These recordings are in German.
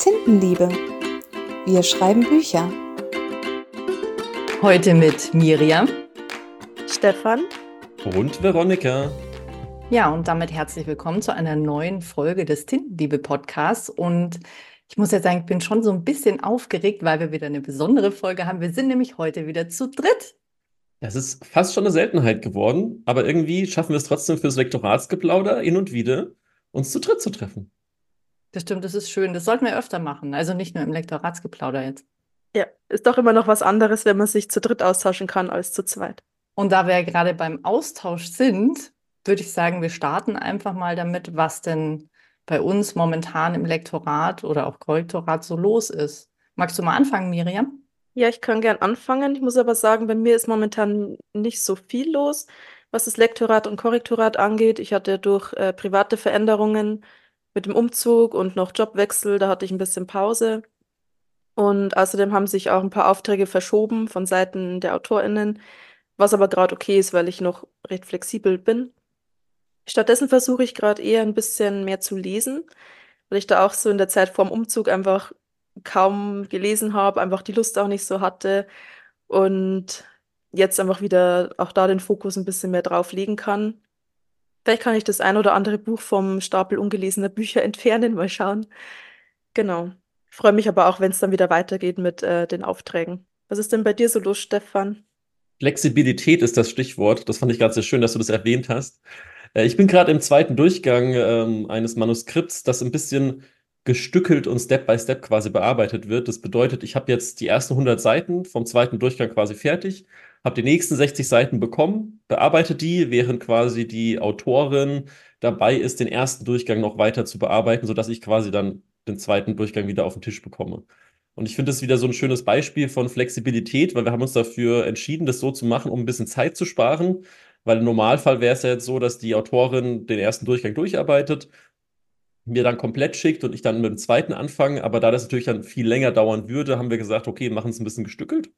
Tintenliebe. Wir schreiben Bücher. Heute mit Miriam, Stefan und Veronika. Ja, und damit herzlich willkommen zu einer neuen Folge des Tintenliebe-Podcasts. Und ich muss jetzt sagen, ich bin schon so ein bisschen aufgeregt, weil wir wieder eine besondere Folge haben. Wir sind nämlich heute wieder zu dritt. Das ist fast schon eine Seltenheit geworden, aber irgendwie schaffen wir es trotzdem fürs Lektoratsgeplauder hin und wieder, uns zu dritt zu treffen. Das stimmt, das ist schön. Das sollten wir öfter machen. Also nicht nur im Lektoratsgeplauder jetzt. Ja, ist doch immer noch was anderes, wenn man sich zu dritt austauschen kann als zu zweit. Und da wir ja gerade beim Austausch sind, würde ich sagen, wir starten einfach mal damit, was denn bei uns momentan im Lektorat oder auch Korrektorat so los ist. Magst du mal anfangen, Miriam? Ja, ich kann gern anfangen. Ich muss aber sagen, bei mir ist momentan nicht so viel los, was das Lektorat und Korrektorat angeht. Ich hatte durch private Veränderungen mit dem Umzug und noch Jobwechsel, da hatte ich ein bisschen Pause. Und außerdem haben sich auch ein paar Aufträge verschoben von Seiten der AutorInnen, was aber gerade okay ist, weil ich noch recht flexibel bin. Stattdessen versuche ich gerade eher ein bisschen mehr zu lesen, weil ich da auch so in der Zeit vorm Umzug einfach kaum gelesen habe, einfach die Lust auch nicht so hatte und jetzt einfach wieder auch da den Fokus ein bisschen mehr drauf legen kann. Vielleicht kann ich das ein oder andere Buch vom Stapel ungelesener Bücher entfernen, mal schauen. Genau. Ich freue mich aber auch, wenn es dann wieder weitergeht mit den Aufträgen. Was ist denn bei dir so los, Stefan? Flexibilität ist das Stichwort. Das fand ich gerade sehr schön, dass du das erwähnt hast. Ich bin gerade im zweiten Durchgang eines Manuskripts, das ein bisschen gestückelt und Step by Step quasi bearbeitet wird. Das bedeutet, ich habe jetzt die ersten 100 Seiten vom zweiten Durchgang quasi fertig, habe die nächsten 60 Seiten bekommen, bearbeite die, während quasi die Autorin dabei ist, den ersten Durchgang noch weiter zu bearbeiten, sodass ich quasi dann den zweiten Durchgang wieder auf den Tisch bekomme. Und ich finde das wieder so ein schönes Beispiel von Flexibilität, weil wir haben uns dafür entschieden, das so zu machen, um ein bisschen Zeit zu sparen. Weil im Normalfall wäre es ja jetzt so, dass die Autorin den ersten Durchgang durcharbeitet, mir dann komplett schickt und ich dann mit dem zweiten anfange. Aber da das natürlich dann viel länger dauern würde, haben wir gesagt, okay, wir machen es ein bisschen gestückelt.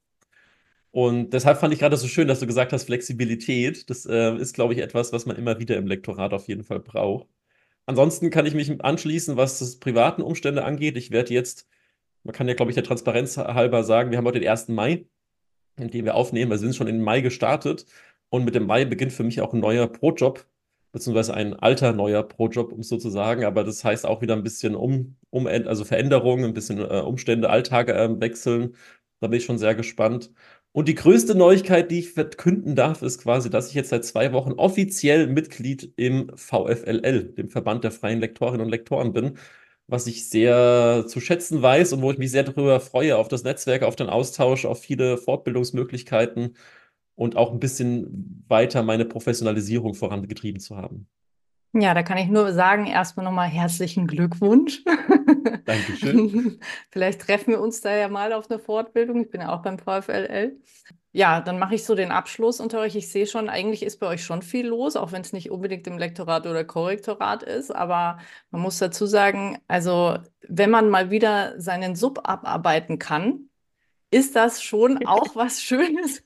Und deshalb fand ich gerade so schön, dass du gesagt hast, Flexibilität. Das ist, glaube ich, etwas, was man immer wieder im Lektorat auf jeden Fall braucht. Ansonsten kann ich mich anschließen, was das privaten Umstände angeht. Ich werde jetzt, man kann ja, glaube ich, der Transparenz halber sagen, wir haben heute den 1. Mai, in dem wir aufnehmen. Wir sind schon im Mai gestartet. Und mit dem Mai beginnt für mich auch ein neuer Pro-Job, beziehungsweise ein alter neuer Pro-Job, um es so zu sagen. Aber das heißt auch wieder ein bisschen also Veränderungen, ein bisschen Umstände, Alltage wechseln. Da bin ich schon sehr gespannt. Und die größte Neuigkeit, die ich verkünden darf, ist quasi, dass ich jetzt seit 2 Wochen offiziell Mitglied im VFLL, dem Verband der freien Lektorinnen und Lektoren bin, was ich sehr zu schätzen weiß und wo ich mich sehr darüber freue, auf das Netzwerk, auf den Austausch, auf viele Fortbildungsmöglichkeiten und auch ein bisschen weiter meine Professionalisierung vorangetrieben zu haben. Ja, da kann ich nur sagen, erstmal nochmal herzlichen Glückwunsch. Dankeschön. Vielleicht treffen wir uns da ja mal auf eine Fortbildung. Ich bin ja auch beim VfLL. Ja, dann mache ich so den Abschluss unter euch. Ich sehe schon, eigentlich ist bei euch schon viel los, auch wenn es nicht unbedingt im Lektorat oder Korrektorat ist. Aber man muss dazu sagen, also wenn man mal wieder seinen Sub abarbeiten kann, ist das schon auch was Schönes.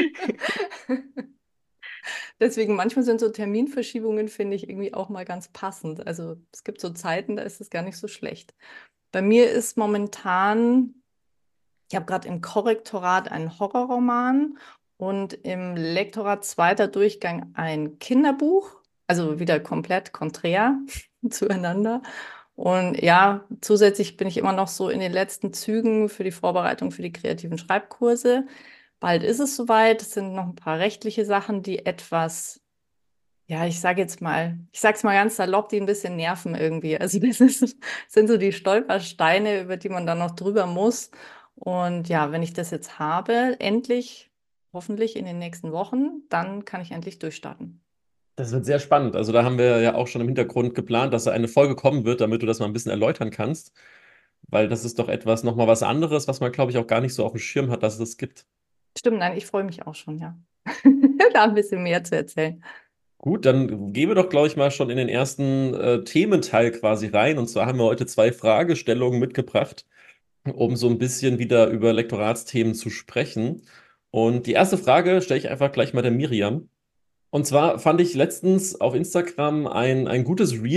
Deswegen manchmal sind so Terminverschiebungen, finde ich, irgendwie auch mal ganz passend. Also es gibt so Zeiten, da ist es gar nicht so schlecht. Bei mir ist momentan, ich habe gerade im Korrektorat einen Horrorroman und im Lektorat zweiter Durchgang ein Kinderbuch, also wieder komplett konträr zueinander. Und ja, zusätzlich bin ich immer noch so in den letzten Zügen für die Vorbereitung für die kreativen Schreibkurse. Bald ist es soweit. Es sind noch ein paar rechtliche Sachen, die etwas, ja, ich sag's mal ganz salopp, die ein bisschen nerven irgendwie. Also sind so die Stolpersteine, über die man dann noch drüber muss. Und ja, wenn ich das jetzt habe, endlich, hoffentlich in den nächsten Wochen, dann kann ich endlich durchstarten. Das wird sehr spannend. Also da haben wir ja auch schon im Hintergrund geplant, dass da eine Folge kommen wird, damit du das mal ein bisschen erläutern kannst. Weil das ist doch etwas, nochmal was anderes, was man, glaube ich, auch gar nicht so auf dem Schirm hat, dass es das gibt. Stimmt, nein, ich freue mich auch schon, ja. Da ein bisschen mehr zu erzählen. Gut, dann gehen wir doch, glaube ich, mal schon in den ersten Thementeil quasi rein. Und zwar haben wir heute 2 Fragestellungen mitgebracht, um so ein bisschen wieder über Lektoratsthemen zu sprechen. Und die erste Frage stelle ich einfach gleich mal der Miriam. Und zwar fand ich letztens auf Instagram ein gutes Reel,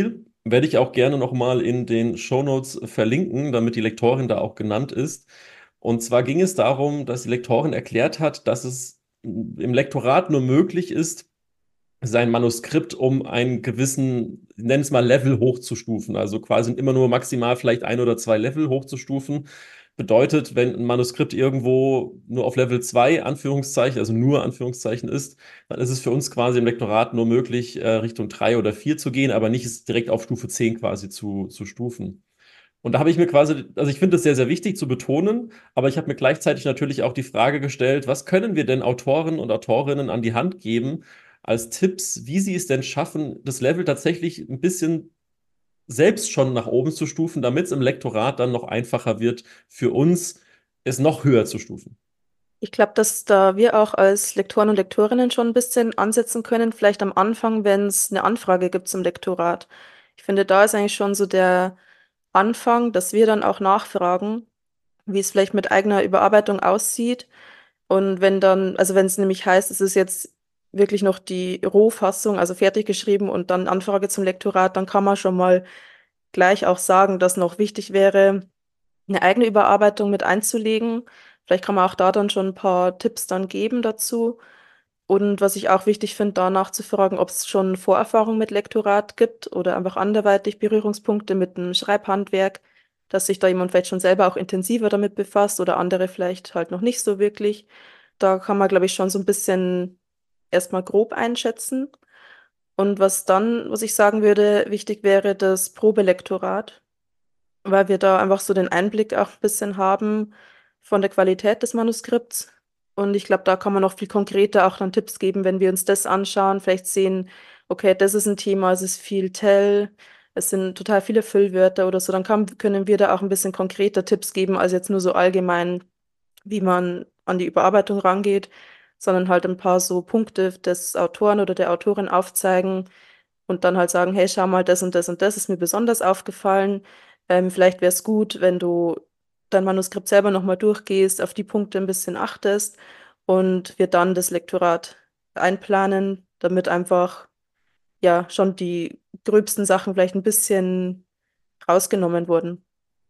Werde ich auch gerne nochmal in den Shownotes verlinken, damit die Lektorin da auch genannt ist. Und zwar ging es darum, dass die Lektorin erklärt hat, dass es im Lektorat nur möglich ist, sein Manuskript um einen gewissen, nenn es mal Level hochzustufen. Also quasi immer nur maximal vielleicht 1 oder 2 Level hochzustufen. Bedeutet, wenn ein Manuskript irgendwo nur auf Level 2 Anführungszeichen, also nur Anführungszeichen ist, dann ist es für uns quasi im Lektorat nur möglich, Richtung 3 oder 4 zu gehen, aber nicht es direkt auf Stufe 10 quasi zu stufen. Und da habe ich mir quasi, also ich finde es sehr, sehr wichtig zu betonen, aber ich habe mir gleichzeitig natürlich auch die Frage gestellt, was können wir denn Autoren und Autorinnen an die Hand geben als Tipps, wie sie es denn schaffen, das Level tatsächlich ein bisschen selbst schon nach oben zu stufen, damit es im Lektorat dann noch einfacher wird für uns, es noch höher zu stufen. Ich glaube, dass da wir auch als Lektoren und Lektorinnen schon ein bisschen ansetzen können, vielleicht am Anfang, wenn es eine Anfrage gibt zum Lektorat. Ich finde, da ist eigentlich schon so der Anfang, dass wir dann auch nachfragen, wie es vielleicht mit eigener Überarbeitung aussieht. Und wenn dann, also wenn es nämlich heißt, es ist jetzt wirklich noch die Rohfassung, also fertig geschrieben und dann Anfrage zum Lektorat, dann kann man schon mal gleich auch sagen, dass noch wichtig wäre, eine eigene Überarbeitung mit einzulegen. Vielleicht kann man auch da dann schon ein paar Tipps dann geben dazu. Und was ich auch wichtig finde, da nachzufragen, ob es schon Vorerfahrung mit Lektorat gibt oder einfach anderweitig Berührungspunkte mit dem Schreibhandwerk, dass sich da jemand vielleicht schon selber auch intensiver damit befasst oder andere vielleicht halt noch nicht so wirklich. Da kann man, glaube ich, schon so ein bisschen erstmal grob einschätzen. Und was dann, was ich sagen würde, wichtig wäre das Probelektorat, weil wir da einfach so den Einblick auch ein bisschen haben von der Qualität des Manuskripts. Und ich glaube, da kann man noch viel konkreter auch dann Tipps geben, wenn wir uns das anschauen, vielleicht sehen, okay, das ist ein Thema, es ist viel Tell, es sind total viele Füllwörter oder so, dann können wir da auch ein bisschen konkreter Tipps geben, als jetzt nur so allgemein, wie man an die Überarbeitung rangeht, sondern halt ein paar so Punkte des Autoren oder der Autorin aufzeigen und dann halt sagen, hey, schau mal, das und das und das ist mir besonders aufgefallen. Vielleicht wäre es gut, wenn du dein Manuskript selber nochmal durchgehst, auf die Punkte ein bisschen achtest und wir dann das Lektorat einplanen, damit einfach ja schon die gröbsten Sachen vielleicht ein bisschen rausgenommen wurden.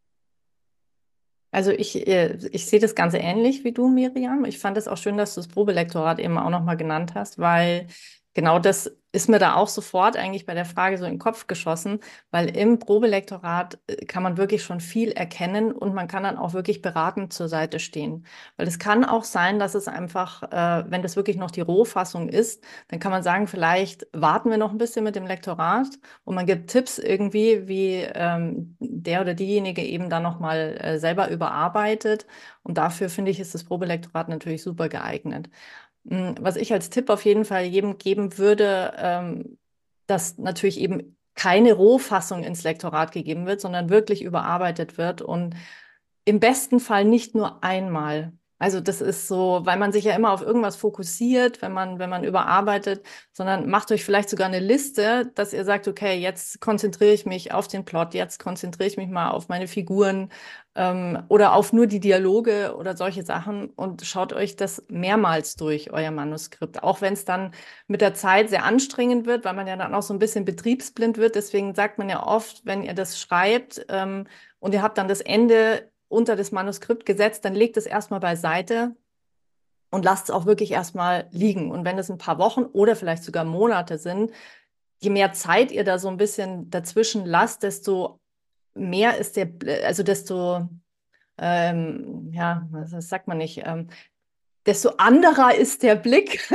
Also ich sehe das Ganze ähnlich wie du, Miriam. Ich fand es auch schön, dass du das Probelektorat eben auch nochmal genannt hast, weil genau das ist mir da auch sofort eigentlich bei der Frage so in den Kopf geschossen, weil im Probelektorat kann man wirklich schon viel erkennen und man kann dann auch wirklich beratend zur Seite stehen. Weil es kann auch sein, dass es einfach, wenn das wirklich noch die Rohfassung ist, dann kann man sagen, vielleicht warten wir noch ein bisschen mit dem Lektorat und man gibt Tipps irgendwie, wie der oder diejenige eben dann nochmal selber überarbeitet. Und dafür finde ich, ist das Probelektorat natürlich super geeignet. Was ich als Tipp auf jeden Fall jedem geben würde, dass natürlich eben keine Rohfassung ins Lektorat gegeben wird, sondern wirklich überarbeitet wird und im besten Fall nicht nur einmal. Also das ist so, weil man sich ja immer auf irgendwas fokussiert, wenn man überarbeitet, sondern macht euch vielleicht sogar eine Liste, dass ihr sagt, okay, jetzt konzentriere ich mich auf den Plot, jetzt konzentriere ich mich mal auf meine Figuren oder auf nur die Dialoge oder solche Sachen und schaut euch das mehrmals durch, euer Manuskript. Auch wenn es dann mit der Zeit sehr anstrengend wird, weil man ja dann auch so ein bisschen betriebsblind wird. Deswegen sagt man ja oft, wenn ihr das schreibt und ihr habt dann das Ende unter das Manuskript gesetzt, dann legt es erstmal beiseite und lasst es auch wirklich erstmal liegen. Und wenn es ein paar Wochen oder vielleicht sogar Monate sind, je mehr Zeit ihr da so ein bisschen dazwischen lasst, desto mehr ist also desto, ja, das sagt man nicht, desto anderer ist der Blick.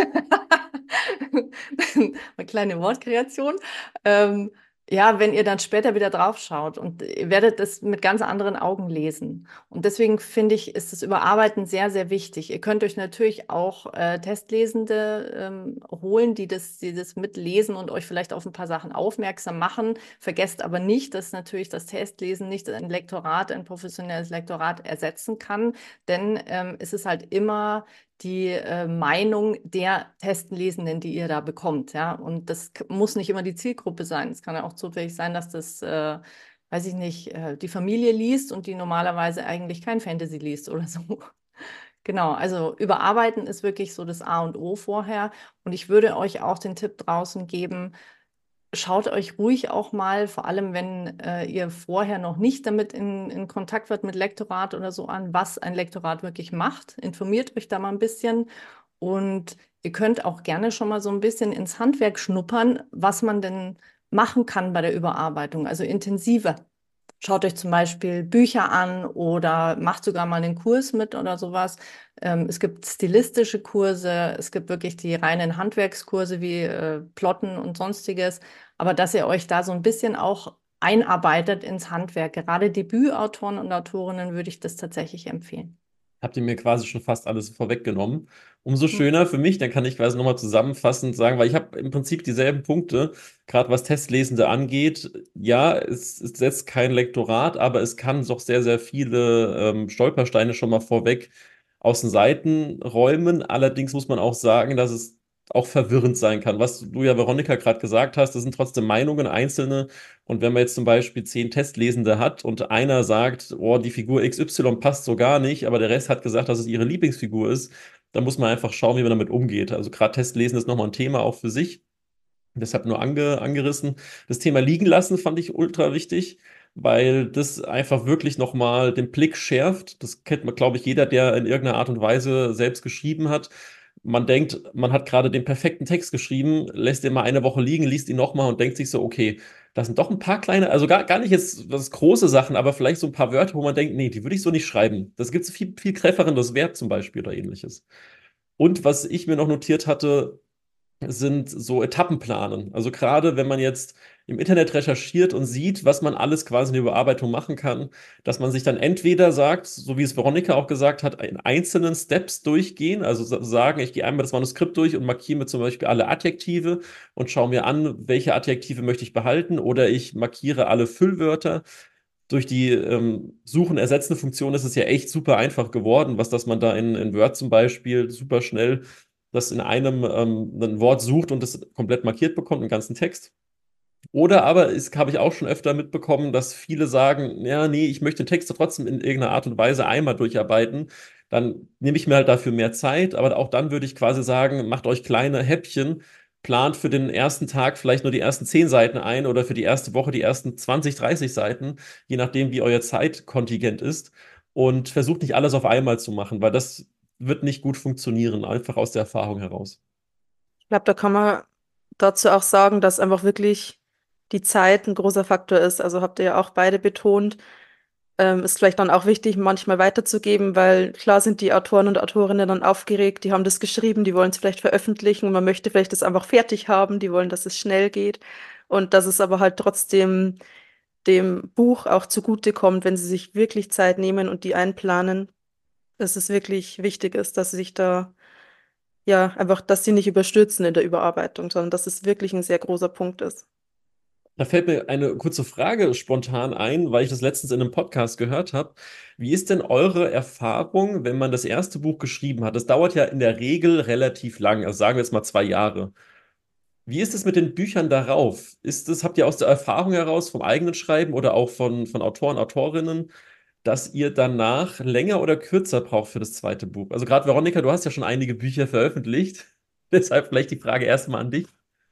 Eine kleine Wortkreation. Ja, wenn ihr dann später wieder drauf schaut und ihr werdet das mit ganz anderen Augen lesen. Und deswegen finde ich, ist das Überarbeiten sehr, sehr wichtig. Ihr könnt euch natürlich auch Testlesende holen, die das mitlesen und euch vielleicht auf ein paar Sachen aufmerksam machen. Vergesst aber nicht, dass natürlich das Testlesen nicht ein Lektorat, ein professionelles Lektorat ersetzen kann, denn es ist halt immer die Meinung der Testlesenden, die ihr da bekommt. Ja? Und das muss nicht immer die Zielgruppe sein. Es kann ja auch zufällig sein, dass das, weiß ich nicht, die Familie liest und die normalerweise eigentlich kein Fantasy liest oder so. Genau, also überarbeiten ist wirklich so das A und O vorher. Und ich würde euch auch den Tipp draußen geben, schaut euch ruhig auch mal, vor allem wenn ihr vorher noch nicht damit in Kontakt wart mit Lektorat oder so an, was ein Lektorat wirklich macht. Informiert euch da mal ein bisschen und ihr könnt auch gerne schon mal so ein bisschen ins Handwerk schnuppern, was man denn machen kann bei der Überarbeitung, also intensiver. Schaut euch zum Beispiel Bücher an oder macht sogar mal einen Kurs mit oder sowas. Es gibt stilistische Kurse, es gibt wirklich die reinen Handwerkskurse wie Plotten und sonstiges. Aber dass ihr euch da so ein bisschen auch einarbeitet ins Handwerk. Gerade Debütautoren und Autorinnen würde ich das tatsächlich empfehlen. Habt ihr mir quasi schon fast alles vorweggenommen. Umso Hm. schöner für mich, dann kann ich quasi nochmal zusammenfassend sagen, weil ich habe im Prinzip dieselben Punkte, gerade was Testlesende angeht. Ja, es setzt kein Lektorat, aber es kann doch sehr, sehr viele Stolpersteine schon mal vorweg aus den Seiten räumen. Allerdings muss man auch sagen, dass es auch verwirrend sein kann. Was du ja, Veronika, gerade gesagt hast, das sind trotzdem Meinungen, einzelne. Und wenn man jetzt zum Beispiel 10 Testlesende hat und einer sagt, oh, die Figur XY passt so gar nicht, aber der Rest hat gesagt, dass es ihre Lieblingsfigur ist, dann muss man einfach schauen, wie man damit umgeht. Also gerade Testlesen ist nochmal ein Thema auch für sich. Deshalb nur angerissen. Das Thema liegen lassen fand ich ultra wichtig, weil das einfach wirklich nochmal den Blick schärft. Das kennt man, glaube ich, jeder, der in irgendeiner Art und Weise selbst geschrieben hat. Man denkt, man hat gerade den perfekten Text geschrieben, lässt ihn mal eine Woche liegen, liest ihn nochmal und denkt sich so, okay, das sind doch ein paar kleine, also gar nicht jetzt das große Sachen, aber vielleicht so ein paar Wörter, wo man denkt, nee, die würde ich so nicht schreiben. Das gibt es viel, viel treffenderes Verb zum Beispiel oder ähnliches. Und was ich mir noch notiert hatte, sind so Etappenplanen. Also gerade wenn man jetzt im Internet recherchiert und sieht, was man alles quasi in der Überarbeitung machen kann, dass man sich dann entweder sagt, so wie es Veronika auch gesagt hat, in einzelnen Steps durchgehen, also sagen, ich gehe einmal das Manuskript durch und markiere mir zum Beispiel alle Adjektive und schaue mir an, welche Adjektive möchte ich behalten, oder ich markiere alle Füllwörter. Durch die Suchen ersetzende Funktion ist es ja echt super einfach geworden, was dass man da in Word zum Beispiel super schnell das in einem ein Wort sucht und das komplett markiert bekommt, einen ganzen Text. Oder aber, habe ich auch schon öfter mitbekommen, dass viele sagen, ja, nee, ich möchte den Text trotzdem in irgendeiner Art und Weise einmal durcharbeiten. Dann nehme ich mir halt dafür mehr Zeit, aber auch dann würde ich quasi sagen, macht euch kleine Häppchen, plant für den ersten Tag vielleicht nur die ersten 10 Seiten ein oder für die erste Woche die ersten 20, 30 Seiten, je nachdem, wie euer Zeitkontingent ist. Und versucht nicht alles auf einmal zu machen, weil das wird nicht gut funktionieren, einfach aus der Erfahrung heraus. Ich glaube, da kann man dazu auch sagen, dass einfach wirklich die Zeit ein großer Faktor ist. Also habt ihr ja auch beide betont. Ist vielleicht dann auch wichtig, manchmal weiterzugeben, weil klar sind die Autoren und Autorinnen dann aufgeregt, die haben das geschrieben, die wollen es vielleicht veröffentlichen und man möchte vielleicht das einfach fertig haben, die wollen, dass es schnell geht und dass es aber halt trotzdem dem Buch auch zugutekommt, wenn sie sich wirklich Zeit nehmen und die einplanen, dass es wirklich wichtig ist, dass sie sich da, ja, einfach, dass sie nicht überstürzen in der Überarbeitung, sondern dass es wirklich ein sehr großer Punkt ist. Da fällt mir eine kurze Frage spontan ein, weil ich das letztens in einem Podcast gehört habe. Wie ist denn eure Erfahrung, wenn man das erste Buch geschrieben hat? Das dauert ja in der Regel relativ lang, also sagen wir jetzt mal 2 Jahre. Wie ist es mit den Büchern darauf? Habt ihr aus der Erfahrung heraus vom eigenen Schreiben oder auch von Autoren, Autorinnen, dass ihr danach länger oder kürzer braucht für das zweite Buch? Also gerade Veronika, du hast ja schon einige Bücher veröffentlicht. Deshalb vielleicht die Frage erstmal an dich.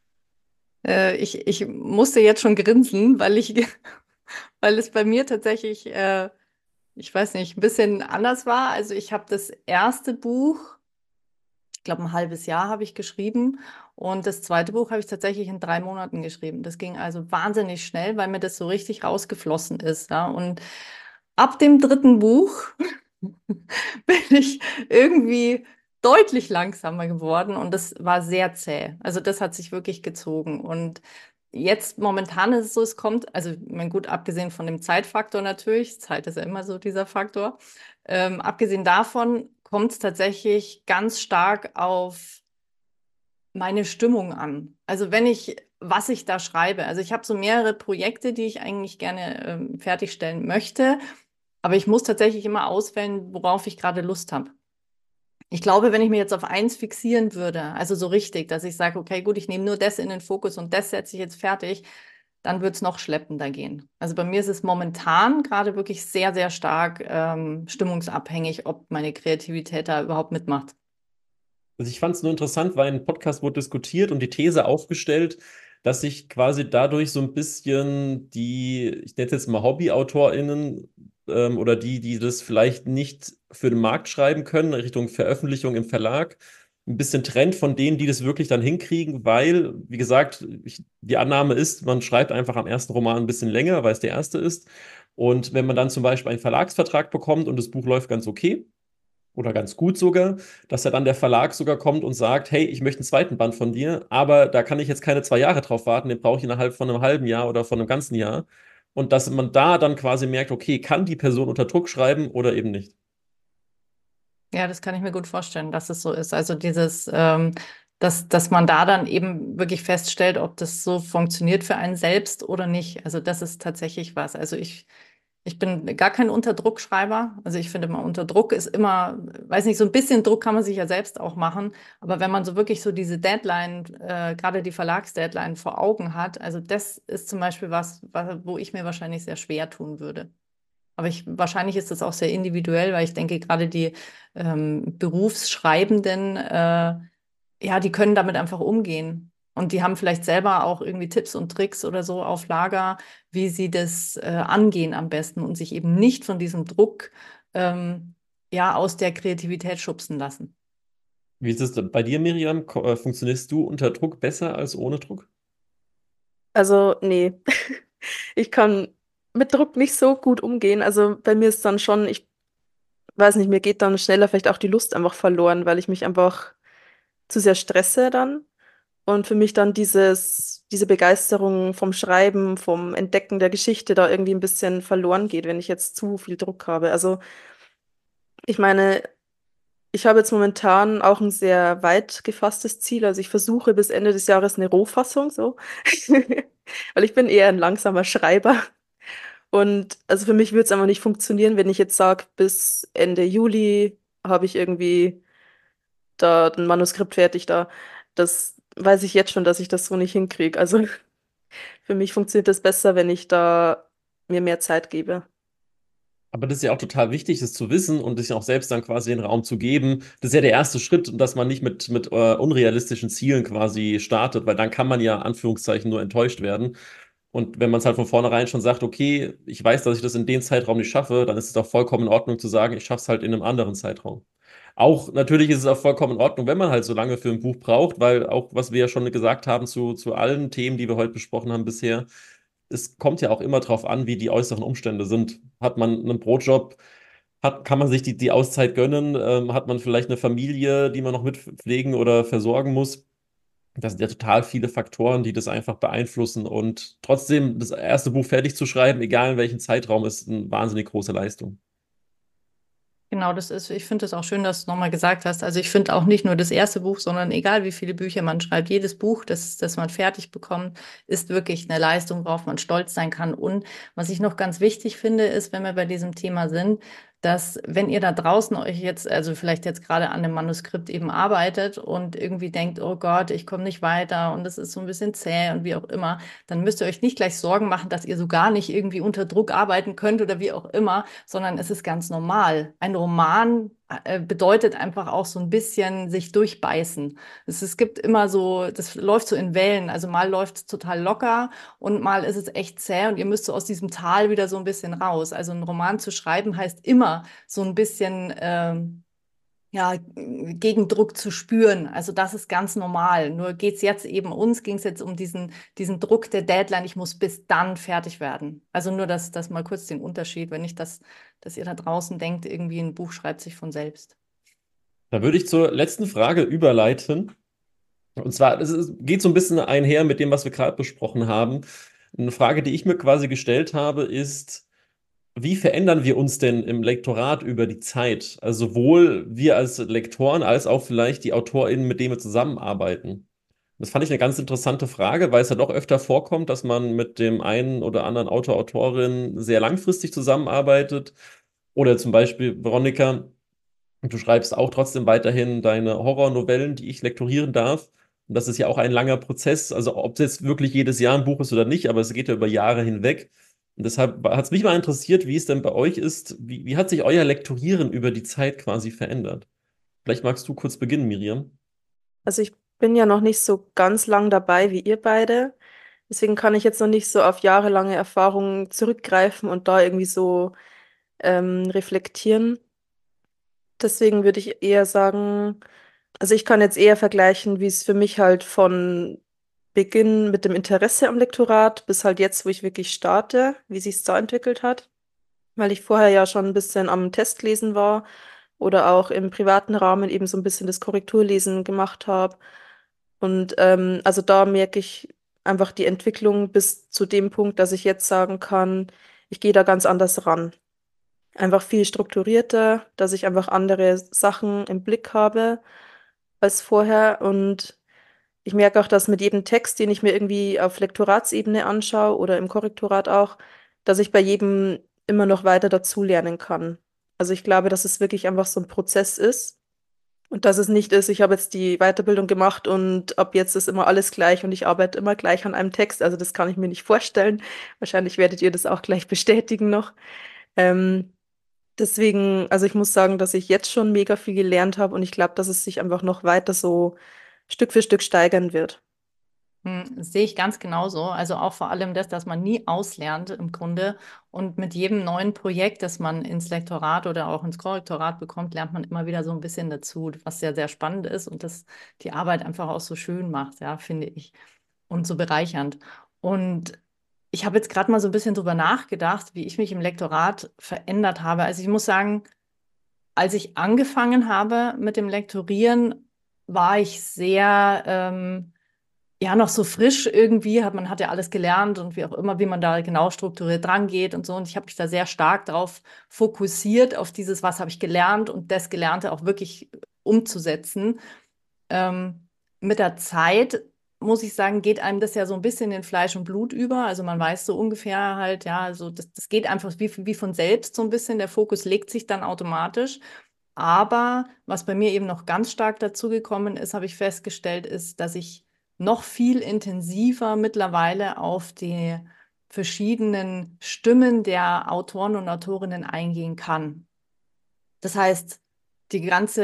Ich musste jetzt schon grinsen, weil es bei mir tatsächlich, ich weiß nicht, ein bisschen anders war. Also ich habe das erste Buch, ich glaube, ein halbes Jahr habe ich geschrieben und das zweite Buch habe ich tatsächlich in 3 Monaten geschrieben. Das ging also wahnsinnig schnell, weil mir das so richtig rausgeflossen ist. Ja? Und ab dem dritten Buch bin ich irgendwie deutlich langsamer geworden und das war sehr zäh. Also das hat sich wirklich gezogen. Und jetzt momentan ist es so, es kommt, also mein gut, abgesehen von dem Zeitfaktor natürlich, Zeit ist ja immer so dieser Faktor, abgesehen davon kommt es tatsächlich ganz stark auf meine Stimmung an. Also was ich da schreibe. Also ich habe so mehrere Projekte, die ich eigentlich gerne fertigstellen möchte. Aber ich muss tatsächlich immer auswählen, worauf ich gerade Lust habe. Ich glaube, wenn ich mir jetzt auf eins fixieren würde, also so richtig, dass ich sage, okay, gut, ich nehme nur das in den Fokus und das setze ich jetzt fertig, dann wird es noch schleppender gehen. Also bei mir ist es momentan gerade wirklich sehr, sehr stark stimmungsabhängig, ob meine Kreativität da überhaupt mitmacht. Also ich fand es nur interessant, weil im Podcast wurde diskutiert und die These aufgestellt, dass sich quasi dadurch so ein bisschen ich nenne es jetzt mal HobbyautorInnen oder die das vielleicht nicht für den Markt schreiben können, Richtung Veröffentlichung im Verlag, ein bisschen trennt von denen, die das wirklich dann hinkriegen, weil, wie gesagt, die Annahme ist, man schreibt einfach am ersten Roman ein bisschen länger, weil es der erste ist. Und wenn man dann zum Beispiel einen Verlagsvertrag bekommt und das Buch läuft ganz okay oder ganz gut sogar, dass ja dann der Verlag sogar kommt und sagt, hey, ich möchte einen zweiten Band von dir, aber da kann ich jetzt keine 2 Jahre drauf warten, den brauche ich innerhalb von einem halben Jahr oder von einem ganzen Jahr. Und dass man da dann quasi merkt, okay, kann die Person unter Druck schreiben oder eben nicht. Ja, das kann ich mir gut vorstellen, dass es so ist. Also dass man da dann eben wirklich feststellt, ob das so funktioniert für einen selbst oder nicht. Also das ist tatsächlich was. Also ich bin gar kein Unterdruckschreiber. Also ich finde immer, unter Druck ist immer, weiß nicht, so ein bisschen Druck kann man sich ja selbst auch machen. Aber wenn man so wirklich so diese Deadline, gerade die Verlagsdeadline vor Augen hat, also das ist zum Beispiel was, wo ich mir wahrscheinlich sehr schwer tun würde. Aber wahrscheinlich ist das auch sehr individuell, weil ich denke, gerade die Berufsschreibenden, ja, die können damit einfach umgehen. Und die haben vielleicht selber auch irgendwie Tipps und Tricks oder so auf Lager, wie sie das angehen am besten und sich eben nicht von diesem Druck ja, aus der Kreativität schubsen lassen. Wie ist es denn bei dir, Miriam? Funktionierst du unter Druck besser als ohne Druck? Also, nee. Ich kann mit Druck nicht so gut umgehen. Also bei mir ist dann schon, ich weiß nicht, mir geht dann schneller vielleicht auch die Lust einfach verloren, weil ich mich einfach zu sehr stresse dann. Und für mich dann diese Begeisterung vom Schreiben, vom Entdecken der Geschichte da irgendwie ein bisschen verloren geht, wenn ich jetzt zu viel Druck habe. Also ich meine, ich habe jetzt momentan auch ein sehr weit gefasstes Ziel. Also ich versuche bis Ende des Jahres eine Rohfassung, so. Weil ich bin eher ein langsamer Schreiber. Und also für mich würde es einfach nicht funktionieren, wenn ich jetzt sage, bis Ende Juli habe ich irgendwie da ein Manuskript fertig da. Das weiß ich jetzt schon, dass ich das so nicht hinkriege. Also für mich funktioniert das besser, wenn ich da mir mehr Zeit gebe. Aber das ist ja auch total wichtig, das zu wissen und sich auch selbst dann quasi den Raum zu geben. Das ist ja der erste Schritt, dass man nicht mit unrealistischen Zielen quasi startet, weil dann kann man ja Anführungszeichen nur enttäuscht werden. Und wenn man es halt von vornherein schon sagt, okay, ich weiß, dass ich das in dem Zeitraum nicht schaffe, dann ist es auch vollkommen in Ordnung zu sagen, ich schaffe es halt in einem anderen Zeitraum. Auch natürlich ist es auch vollkommen in Ordnung, wenn man halt so lange für ein Buch braucht, weil auch, was wir ja schon gesagt haben zu allen Themen, die wir heute besprochen haben bisher, es kommt ja auch immer darauf an, wie die äußeren Umstände sind. Hat man einen Brotjob, kann man sich die Auszeit gönnen? Hat man vielleicht eine Familie, die man noch mitpflegen oder versorgen muss? Das sind ja total viele Faktoren, die das einfach beeinflussen. Und trotzdem das erste Buch fertig zu schreiben, egal in welchem Zeitraum, ist eine wahnsinnig große Leistung. Genau, ich finde es auch schön, dass du nochmal gesagt hast. Also ich finde auch nicht nur das erste Buch, sondern egal wie viele Bücher man schreibt, jedes Buch, das man fertig bekommt, ist wirklich eine Leistung, worauf man stolz sein kann. Und was ich noch ganz wichtig finde, ist, wenn wir bei diesem Thema sind, dass wenn ihr da draußen euch jetzt, also vielleicht jetzt gerade an dem Manuskript eben arbeitet und irgendwie denkt, oh Gott, ich komme nicht weiter und es ist so ein bisschen zäh und wie auch immer, dann müsst ihr euch nicht gleich Sorgen machen, dass ihr so gar nicht irgendwie unter Druck arbeiten könnt oder wie auch immer, sondern es ist ganz normal. Ein Roman bedeutet einfach auch so ein bisschen sich durchbeißen. Es gibt immer so, das läuft so in Wellen. Also mal läuft es total locker und mal ist es echt zäh und ihr müsst so aus diesem Tal wieder so ein bisschen raus. Also einen Roman zu schreiben heißt immer so ein bisschen ja, Gegendruck zu spüren. Also das ist ganz normal. Nur ging es jetzt um diesen Druck der Deadline, ich muss bis dann fertig werden. Also nur das mal kurz den Unterschied, wenn nicht, dass ihr da draußen denkt, irgendwie ein Buch schreibt sich von selbst. Da würde ich zur letzten Frage überleiten. Und zwar, geht so ein bisschen einher mit dem, was wir gerade besprochen haben. Eine Frage, die ich mir quasi gestellt habe, ist, wie verändern wir uns denn im Lektorat über die Zeit? Also sowohl wir als Lektoren als auch vielleicht die AutorInnen, mit denen wir zusammenarbeiten. Das fand ich eine ganz interessante Frage, weil es ja doch öfter vorkommt, dass man mit dem einen oder anderen Autor, Autorin sehr langfristig zusammenarbeitet. Oder zum Beispiel, Veronika, du schreibst auch trotzdem weiterhin deine Horrornovellen, die ich lektorieren darf. Und das ist ja auch ein langer Prozess. Also ob es jetzt wirklich jedes Jahr ein Buch ist oder nicht, aber es geht ja über Jahre hinweg. Und deshalb hat es mich mal interessiert, wie es denn bei euch ist. Wie hat sich euer Lektorieren über die Zeit quasi verändert? Vielleicht magst du kurz beginnen, Miriam. Also ich bin ja noch nicht so ganz lang dabei wie ihr beide. Deswegen kann ich jetzt noch nicht so auf jahrelange Erfahrungen zurückgreifen und da irgendwie so reflektieren. Deswegen würde ich eher sagen, also ich kann jetzt eher vergleichen, wie es für mich halt von Beginn mit dem Interesse am Lektorat bis halt jetzt, wo ich wirklich starte, wie sich es da entwickelt hat. Weil ich vorher ja schon ein bisschen am Testlesen war oder auch im privaten Rahmen eben so ein bisschen das Korrekturlesen gemacht habe. Und also da merke ich einfach die Entwicklung bis zu dem Punkt, dass ich jetzt sagen kann, ich gehe da ganz anders ran. Einfach viel strukturierter, dass ich einfach andere Sachen im Blick habe als vorher. Und ich merke auch, dass mit jedem Text, den ich mir irgendwie auf Lektoratsebene anschaue oder im Korrektorat auch, dass ich bei jedem immer noch weiter dazulernen kann. Also ich glaube, dass es wirklich einfach so ein Prozess ist und dass es nicht ist, ich habe jetzt die Weiterbildung gemacht und ab jetzt ist immer alles gleich und ich arbeite immer gleich an einem Text. Also das kann ich mir nicht vorstellen. Wahrscheinlich werdet ihr das auch gleich bestätigen noch. Ähm, Deswegen, also ich muss sagen, dass ich jetzt schon mega viel gelernt habe und ich glaube, dass es sich einfach noch weiter so Stück für Stück steigern wird. Das sehe ich ganz genauso. Also auch vor allem das, dass man nie auslernt im Grunde. Und mit jedem neuen Projekt, das man ins Lektorat oder auch ins Korrektorat bekommt, lernt man immer wieder so ein bisschen dazu, was sehr, sehr spannend ist und das die Arbeit einfach auch so schön macht, ja, finde ich. Und so bereichernd. Und ich habe jetzt gerade mal so ein bisschen drüber nachgedacht, wie ich mich im Lektorat verändert habe. Also ich muss sagen, als ich angefangen habe mit dem Lektorieren, war ich sehr ja, noch so frisch irgendwie, man hat ja alles gelernt und wie auch immer, wie man da genau strukturiert drangeht und so. Und ich habe mich da sehr stark darauf fokussiert, auf dieses, was habe ich gelernt und das Gelernte auch wirklich umzusetzen. Ähm, mit der Zeit, muss ich sagen, geht einem das ja so ein bisschen in Fleisch und Blut über. Also man weiß so ungefähr halt, ja, also das geht einfach wie von selbst so ein bisschen. Der Fokus legt sich dann automatisch. Aber was bei mir eben noch ganz stark dazugekommen ist, habe ich festgestellt, ist, dass ich noch viel intensiver mittlerweile auf die verschiedenen Stimmen der Autoren und Autorinnen eingehen kann. Das heißt, die ganze,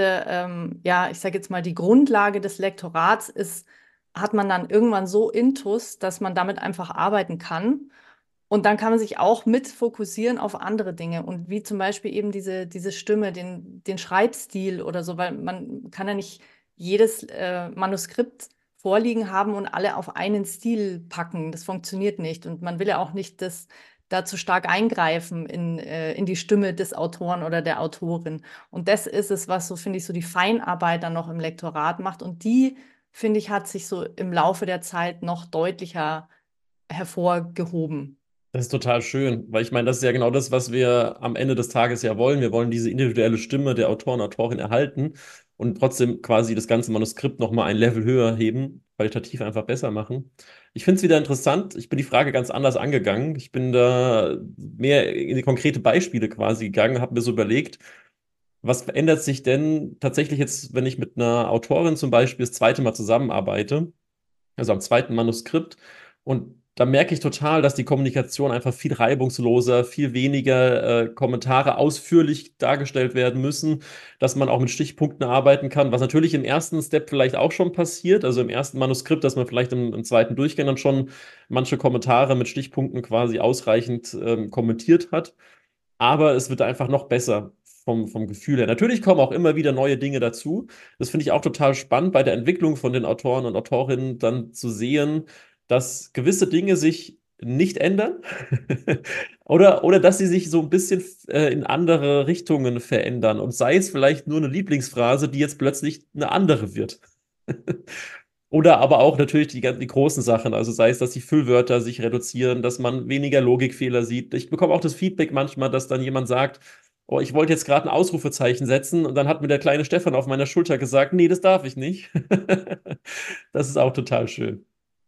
ja, ich sage jetzt mal, die Grundlage des Lektorats ist, hat man dann irgendwann so intus, dass man damit einfach arbeiten kann. Und dann kann man sich auch mit fokussieren auf andere Dinge und wie zum Beispiel eben diese Stimme, den Schreibstil oder so, weil man kann ja nicht jedes Manuskript vorliegen haben und alle auf einen Stil packen. Das funktioniert nicht. Und man will ja auch nicht da zu stark eingreifen in die Stimme des Autoren oder der Autorin. Und das ist es, was so, finde ich, so die Feinarbeit dann noch im Lektorat macht. Und die, finde ich, hat sich so im Laufe der Zeit noch deutlicher hervorgehoben. Das ist total schön, weil ich meine, das ist ja genau das, was wir am Ende des Tages ja wollen. Wir wollen diese individuelle Stimme der Autoren, Autorin erhalten und trotzdem quasi das ganze Manuskript nochmal ein Level höher heben, qualitativ einfach besser machen. Ich finde es wieder interessant. Ich bin die Frage ganz anders angegangen. Ich bin da mehr in die konkrete Beispiele quasi gegangen, habe mir so überlegt, was verändert sich denn tatsächlich jetzt, wenn ich mit einer Autorin zum Beispiel das zweite Mal zusammenarbeite? Also am zweiten Manuskript. Und da merke ich total, dass die Kommunikation einfach viel reibungsloser, viel weniger Kommentare ausführlich dargestellt werden müssen, dass man auch mit Stichpunkten arbeiten kann, was natürlich im ersten Step vielleicht auch schon passiert, also im ersten Manuskript, dass man vielleicht im zweiten Durchgang dann schon manche Kommentare mit Stichpunkten quasi ausreichend kommentiert hat. Aber es wird einfach noch besser vom Gefühl her. Natürlich kommen auch immer wieder neue Dinge dazu. Das finde ich auch total spannend bei der Entwicklung von den Autoren und Autorinnen dann zu sehen, dass gewisse Dinge sich nicht ändern oder dass sie sich so ein bisschen in andere Richtungen verändern und sei es vielleicht nur eine Lieblingsphrase, die jetzt plötzlich eine andere wird. Oder aber auch natürlich die großen Sachen, also sei es, dass die Füllwörter sich reduzieren, dass man weniger Logikfehler sieht. Ich bekomme auch das Feedback manchmal, dass dann jemand sagt, oh, ich wollte jetzt gerade ein Ausrufezeichen setzen und dann hat mir der kleine Stefan auf meiner Schulter gesagt, nee, das darf ich nicht. Das ist auch total schön.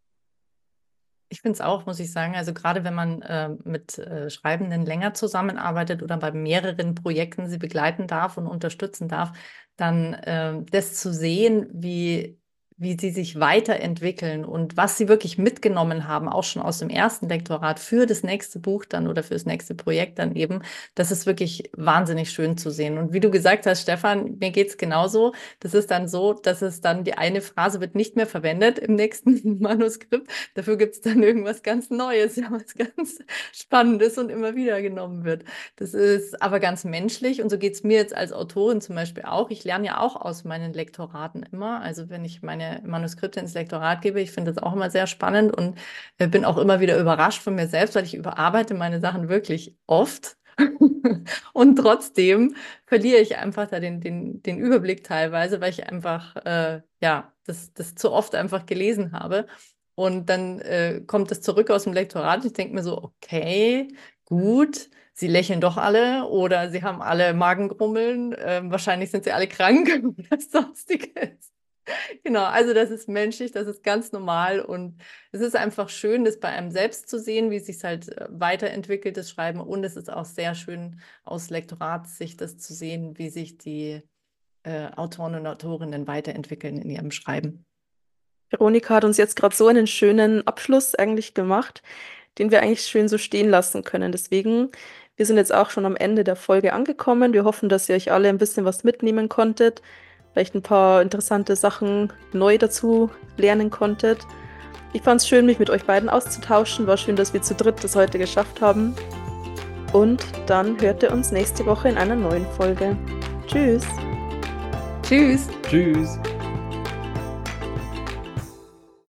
Ich finde es auch, muss ich sagen. Also gerade wenn man mit Schreibenden länger zusammenarbeitet oder bei mehreren Projekten sie begleiten darf und unterstützen darf, dann das zu sehen, wie sie sich weiterentwickeln und was sie wirklich mitgenommen haben, auch schon aus dem ersten Lektorat für das nächste Buch dann oder für das nächste Projekt dann eben, das ist wirklich wahnsinnig schön zu sehen. Und wie du gesagt hast, Stefan, mir geht es genauso. Das ist dann so, dass es dann die eine Phrase wird nicht mehr verwendet im nächsten Manuskript. Dafür gibt es dann irgendwas ganz Neues, ja, was ganz Spannendes und immer wieder genommen wird. Das ist aber ganz menschlich und so geht es mir jetzt als Autorin zum Beispiel auch. Ich lerne ja auch aus meinen Lektoraten immer. Also wenn ich meine Manuskripte ins Lektorat gebe, ich finde das auch immer sehr spannend und bin auch immer wieder überrascht von mir selbst, weil ich überarbeite meine Sachen wirklich oft. Und trotzdem verliere ich einfach da den Überblick teilweise, weil ich einfach ja, das zu oft einfach gelesen habe. Und dann kommt es zurück aus dem Lektorat. Ich denke mir so, okay, gut, sie lächeln doch alle oder sie haben alle Magengrummeln. Wahrscheinlich sind sie alle krank oder sonstiges. Genau, also das ist menschlich, das ist ganz normal und es ist einfach schön, das bei einem selbst zu sehen, wie es sich halt weiterentwickelt, das Schreiben, und es ist auch sehr schön aus Lektoratssicht das zu sehen, wie sich die Autoren und Autorinnen weiterentwickeln in ihrem Schreiben. Veronika hat uns jetzt gerade so einen schönen Abschluss eigentlich gemacht, den wir eigentlich schön so stehen lassen können. Deswegen, wir sind jetzt auch schon am Ende der Folge angekommen. Wir hoffen, dass ihr euch alle ein bisschen was mitnehmen konntet, vielleicht ein paar interessante Sachen neu dazu lernen konntet. Ich fand es schön, mich mit euch beiden auszutauschen. War schön, dass wir zu dritt das heute geschafft haben. Und dann hört ihr uns nächste Woche in einer neuen Folge. Tschüss! Tschüss! Tschüss!